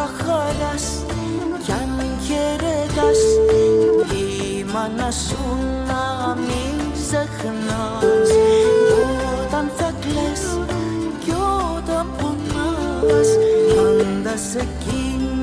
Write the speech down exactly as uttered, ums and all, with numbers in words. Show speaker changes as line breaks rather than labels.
ώρα χαράς κι αν χαιρετάς η μάνα σου να μην ξεχνάς. Όταν θα κλαις κι όταν πονάς πάντα σε εκείνη